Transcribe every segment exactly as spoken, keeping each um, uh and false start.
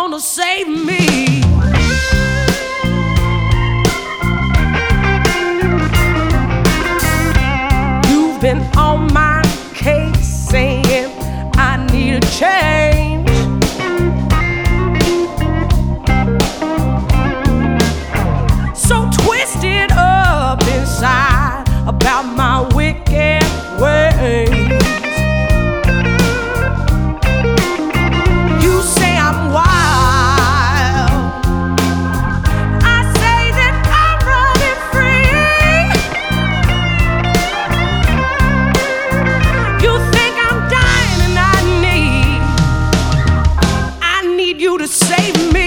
gonna save me? You've been on my case saying I need a change. So twisted up inside about my wicked ways. You say I'm wild, I say that I'm running free. You think I'm dying and I need, I need you to save me.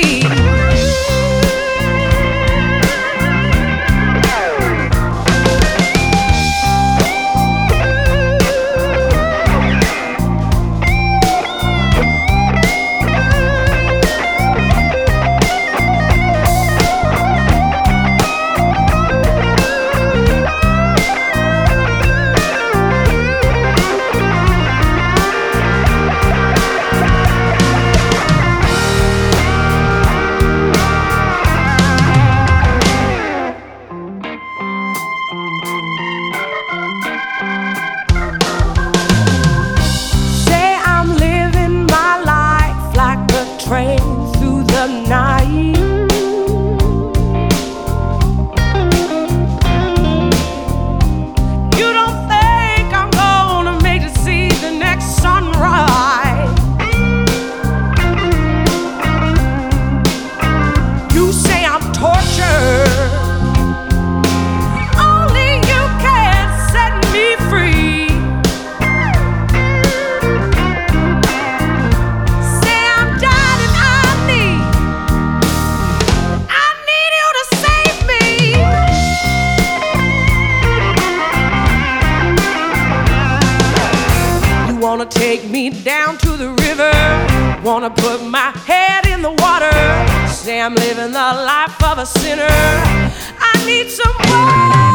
Train through the night. You don't think I'm gonna make it see the next sunrise. You say I'm tortured, only you can set me free. Wanna take me down to the river, wanna put my head in the water, say I'm living the life of a sinner. I need someone